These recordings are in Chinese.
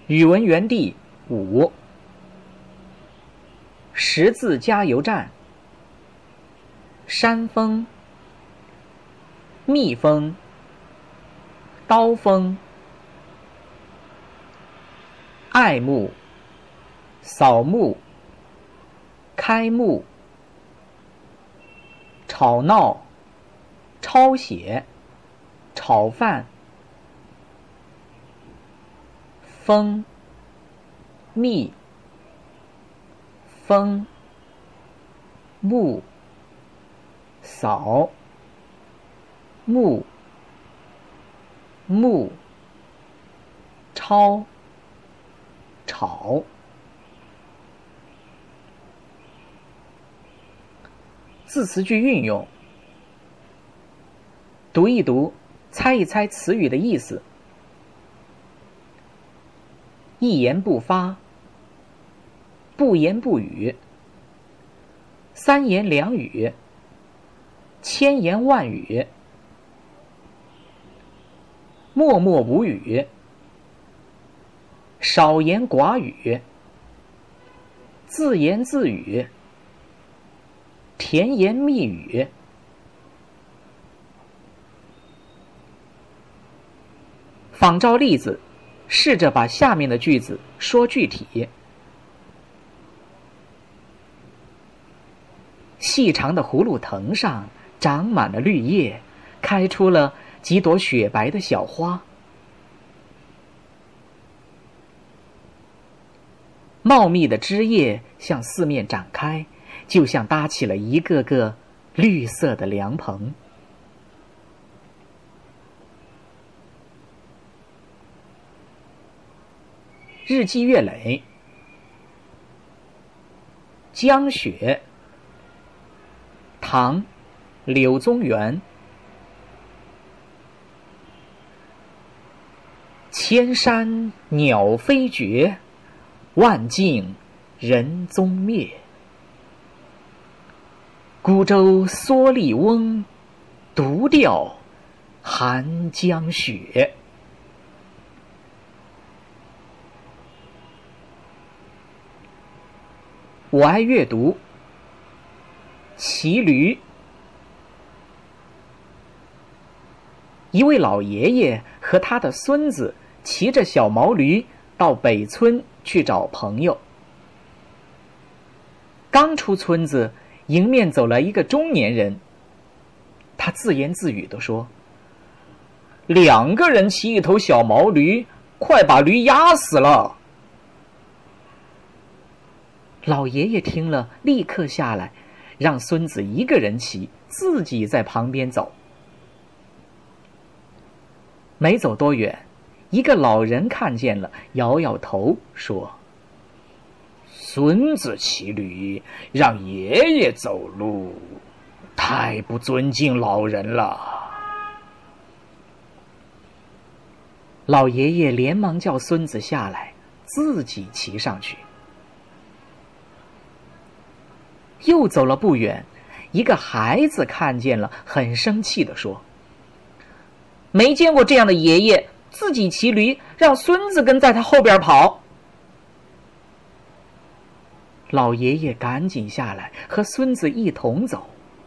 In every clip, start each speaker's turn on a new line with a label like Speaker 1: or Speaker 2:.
Speaker 1: 语文园地5，识字加油站。山峰、蜜蜂、刀锋、爱慕、扫墓、开幕、吵闹、抄写、炒饭、蜂、蜜、风、木、扫、木、木、抄、炒。字词句运用：读一读，猜一猜词语的意思。一言不发，不言不语，三言两语，千言万语，默默无语，少言寡语，自言自语，甜言蜜语。仿照例子，试着把下面的句子说具体。细长的葫芦藤上长满了绿叶，开出了几朵雪白的小花。茂密的枝叶向四面展开，就像搭起了一个个绿色的凉棚。日积月累。江雪，唐，柳宗元。千山鸟飞绝，万径人踪灭。孤舟蓑笠翁，独钓寒江雪。我爱阅读。骑驴。一位老爷爷和他的孙子骑着小毛驴到北村去找朋友。刚出村子，迎面走来一个中年人，他自言自语地说：“2个人骑一头小毛驴，快把驴压死了。”老爷爷听了，立刻下来，让孙子一个人骑，自己在旁边走。没走多远，一个老人看见了，摇摇头说：“孙子骑驴，让爷爷走路，太不尊敬老人了。”老爷爷连忙叫孙子下来，自己骑上去。又走了不远，一个孩子看见了，很生气地说：“没见过这样的爷爷，自己骑驴，让孙子跟在他后边跑。”老爷爷赶紧下来，和孙子一同走。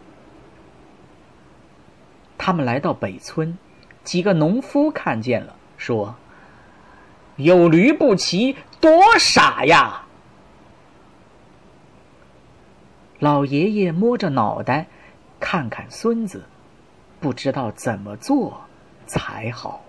Speaker 1: 他们来到北村，几个农夫看见了，说：“有驴不骑，多傻呀！”老爷爷摸着脑袋，看看孙子，不知道怎么做才好。